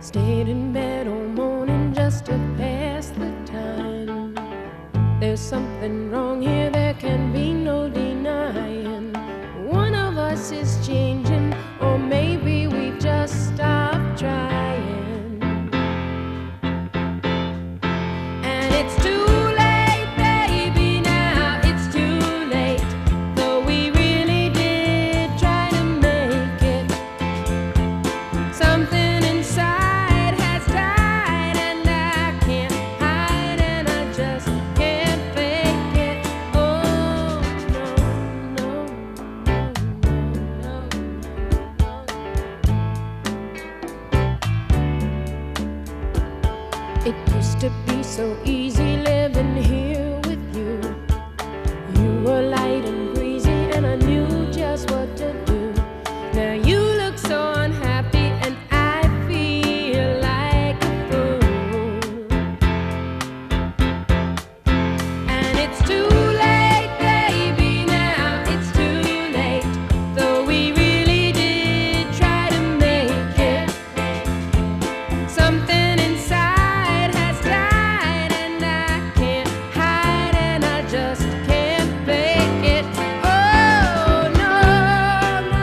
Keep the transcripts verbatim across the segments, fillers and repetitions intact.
Stayed in bed all morning just to pass the time. There's something wrong here, there can be no denying. One of us is changing, or maybe we've just stopped trying. And it's too late, baby, now it's too late. Though we really did try to make it. Something inside has died, and I can't hide, and I just can't fake it. Oh, no, no, no, no, no. It used to be so easy living here with you. You were light and breezy, and I knew just what to do. Now you look so unhappy, and I feel like a fool. And it's too late, baby, now it's too late. Though we really did try to make it. Something inside has died, and I can't hide, and I just can't fake it. Oh, no, no.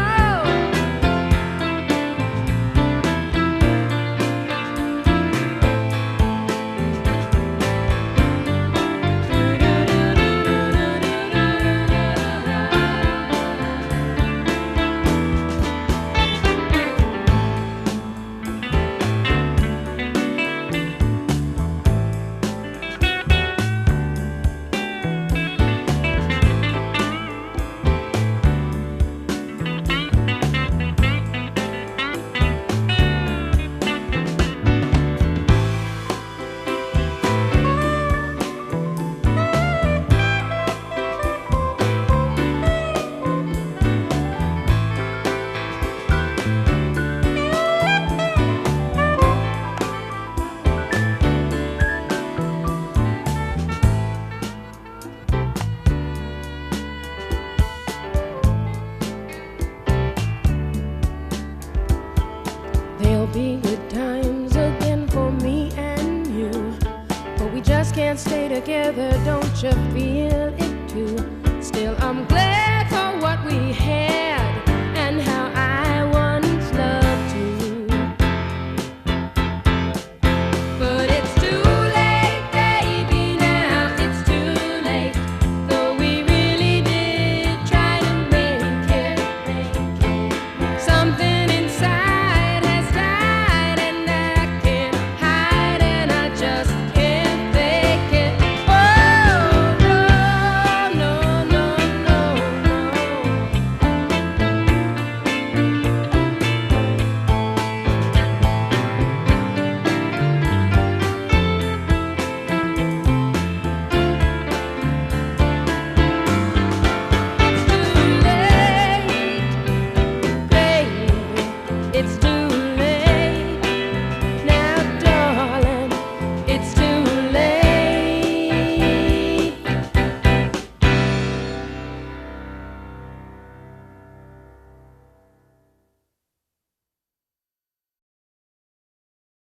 There'll be good times again for me and you, but we just can't stay together, don't you feel it too? Still, I'm glad for what we had.